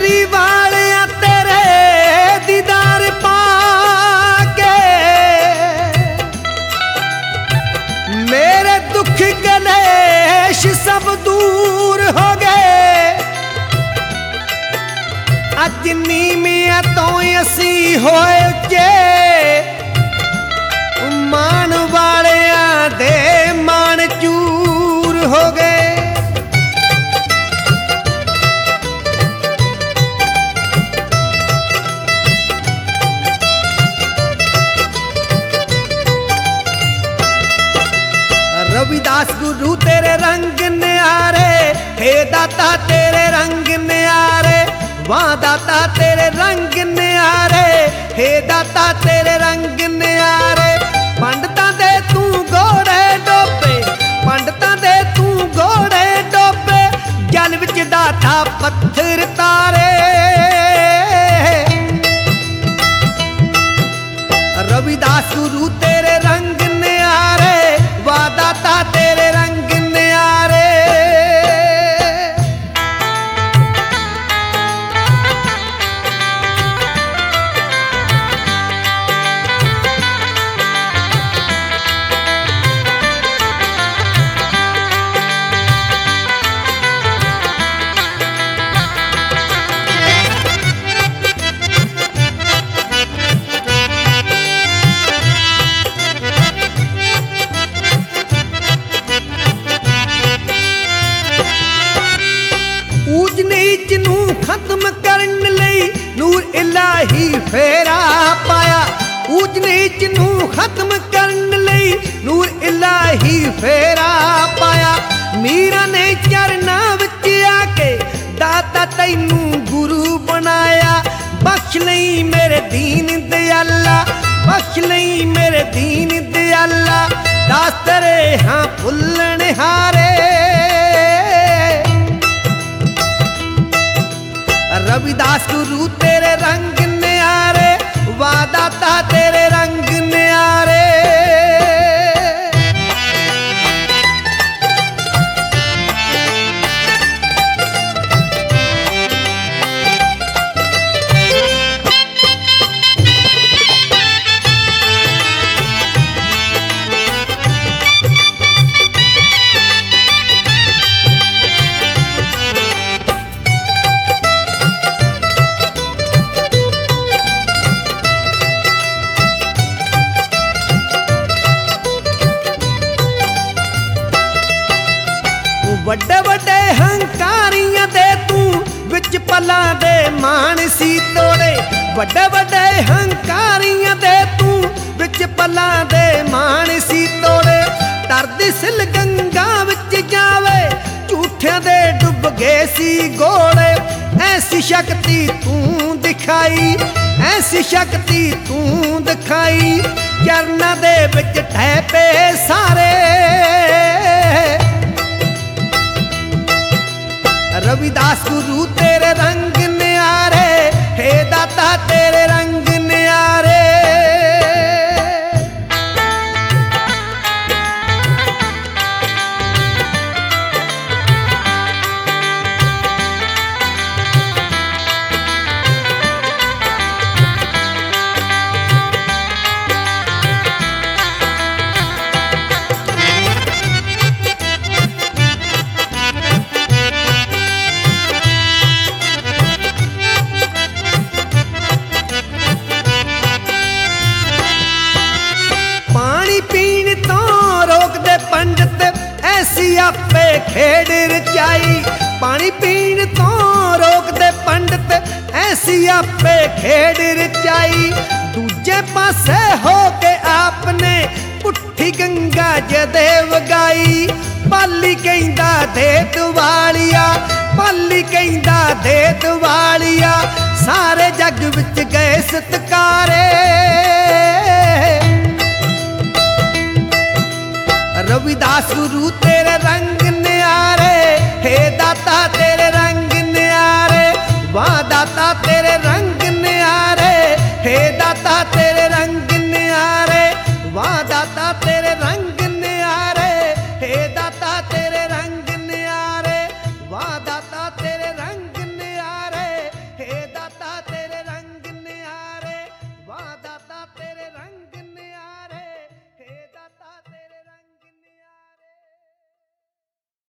कमली वालिया तेरे दीदार पाके मेरे दुख कलेश सब दूर हो गए। अज नीमिया तो असी होए उच्चे मान वालिया दे मान चूर हो गए। रविदास गुरु तेरे रंग न्यारे, हे दाता तेरे रंग न्यारे, वाह दाता तेरे रंग न्यारे, हे दाता तेरे रंग न्यारे। पंडितां दे तू घोड़े डोबे, पंडितां दे तू घोड़े डोबे, जल विच दाता पत्थर तारे। रविदास गुरु तेरे रंग न्यारे, वाह दाता तेरे रंग न्यारे। ऊच नीच नू खत्म करन लई नूर इलाही फेरा पाया। ऊच नीच नू खत्म करन लई नूर इलाही फेरा पाया। मीरा ने चरनां विच आके दाता तैनू गुरु बनाया। बख्श लई मेरे दीन दयाला, बख्श लई मेरे दीन दयाला, दास तेरे हां भुल्लण हारे। रविदास गुरु तेरे रंग न्यारे, वाह दाता तेरे रंग न्यारे। ਵੱਡੇ ਵੱਡੇ ਹੰਕਾਰੀਆਂ ਦੇ ਤੂੰ ਵਿੱਚ ਪਲਾਂ ਦੇ ਮਾਣ ਸੀ ਤੋੜੇ। ਵੱਡੇ ਵੱਡੇ ਹੰਕਾਰੀਆਂ ਦੇ ਤੂੰ ਵਿੱਚ ਪਲਾਂ ਦੇ ਮਾਣ ਸੀ ਤੋੜੇ। ਤਰਦੀ ਸਿਲ ਗੰਗਾ ਵਿੱਚ ਜਾਵੇ ਝੂਠਿਆਂ ਦੇ ਡੁੱਬ ਗਏ ਸੀ ਗੋਲੇ। ਐਸੀ ਸ਼ਕਤੀ ਤੂੰ ਦਿਖਾਈ, ਐਸੀ ਸ਼ਕਤੀ ਤੂੰ ਦਿਖਾਈ, ਚਰਨਾਂ ਦੇ ਵਿੱਚ ਠਹਿ ਪਏ ਸਾਰੇ। रविदास गुरु तेरे रंग न्यारे, हे दाता तेरे रंग न्यारे। ऐसी आपे खेड़ रचाई। पानी पीण तो रोकदे पंडित, ऐसी आपे खेड़ रचाई। दूजे पासे हो के आपने पुट्ठी गंगा जदेव गाई। पाली कहंदा देत वालिया, पाली कहंदा देत वालिया, सारे जग विच गए सत्कारे। रविदास गुरु तेरे रंग